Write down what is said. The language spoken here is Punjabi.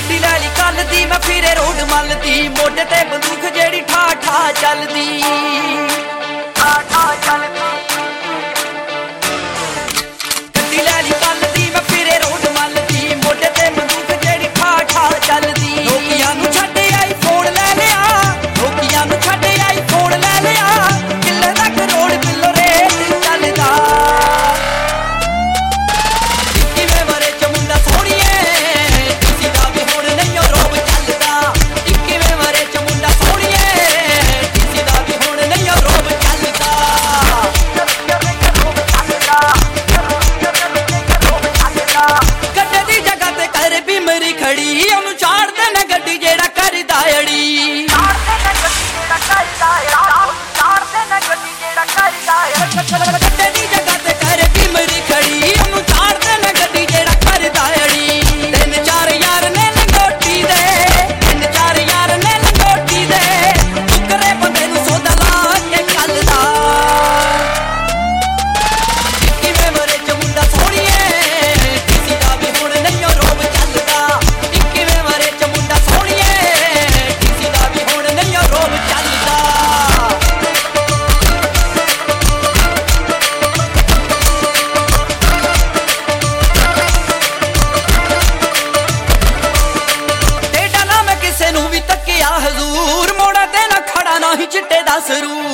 ਗੱਡੀ ਲੈ ਲਈ ਕੱਲ ਦੀ ਮੈਂ ਫਿਰੇ ਰੋਡ ਮੱਲਦੀ, ਮੋਢੇ ਤੇ ਬੰਦੂਕ ਜਿਹੜੀ ਠਾ ਠਾ ਚੱਲਦੀ, ਠਾ ਠਾ ਚੱਲਦੀ। ਗੱਡੀ ਲੈ ਲਈ ਕੱਲ ਦੀ ਮੈਂ ਫਿਰੇ ਰੋਡ ਮੱਲਦੀ, ਮੋਢੇ ਤੇ ਬੰਦੂਕ ਜਿਹੜੀ ਠਾ ਠਾ ਚੱਲਦੀ। ਨੋਕੀਆਂ ਨੂੰ ਛੱਡ ਆਈ ਫੋਨ ਲੈ ਲਿਆ, ਨੋਕੀਆਂ ਨੂੰ ਛੱਡ ਆਈ ਫੋਨ ਲੈ ਲਿਆ, ਕਿੱਲੇ ਦਾ ਕਰੋੜ ਬਿੱਲੋ ਰੇਟ ਚੱਲਦਾ। ਕਿਵੇਂ ਮਰੇ ਚ ਮੁੰਡਾ ਸੋਹਣੀਏ, ਕਿਸੇ ਦਾ ਵੀ ਹੁਣ ਨਹੀਂ ਰੋਬ ਚੱਲਦਾ। ਕਿਵੇਂ ਮਰੇ ਚ ਮੁੰਡਾ ਸੋਹਣੀਏ, ਕਿਸੇ ਦਾ ਵੀ ਹੁਣ ਨਹੀਂ ਰੋਬ ਚੱਲਦਾ। ਗੱਡੇ ਦੀ ਜਗ੍ਹਾ ਤੇ ਕਰ ਵੀ ਮੇਰੀ ਖੜੀ, ਉਹਨੂੰ ਚਾੜਦੇ ਨੇ ਗੱਡੀ ਜਿਹੜਾ ਕਰਦਾ ਅੜੀ। ਗੱਡੇ ਦੀ ਜਗ੍ਹਾ ਤੇ ਕਰ ਵੀ ਮੇਰੀ ਖੜੀ, ਉਹਨੂੰ ਚਾੜਦੇ ਨੇ ਗੱਡੀ ਜਿਹੜਾ ਕਰਦਾ ਅੜੀ। ਤਿੰਨ ਚਾਰ ਯਾਰ ਨੇ ਲੰਗੋਟੀ ਦੇ, ਤਿੰਨ ਚਾਰ ਯਾਰ ਨੇ ਲੰਗੋਟੀ ਦੇ, ਟੁਕਰੇ ਬੰਦੇ ਨੂੰ ਸੌਦਾ ਲਾ ਕੇ ਕੱਲਦਾ। ਕਿਵੇਂ ਮਰੇ ਚ ਮੁੰਡਾ ਸੋਹਣੀਏ, ਕਿਸੇ ਦਾ ਵੀ ਹੁਣ ਨਹੀਂ ਰੋਬ ਚੱਲਦਾ। ਕਿਵੇਂ ਮਰੇ ਚ ਮੁੰਡਾ ਸੋਹਣੀਏ, ਕਿਸੇ ਦਾ ਵੀ ਹੁਣ ਨਹੀਂ ਰੋਬ ਚੱਲਦਾ। ਟੇਢਾ ਨਾ ਮੈਂ ਕਿਸੇ ਨੂੰ ਵੀ ਤੱਕਿਆ ਹਜ਼ੂਰ, ਮੋੜਾ ਤੇ ਨਾ ਖੜਾ ਨਾ ਹੀ ਚਿੱਟੇ ਦਾ ਸਰੂਰ।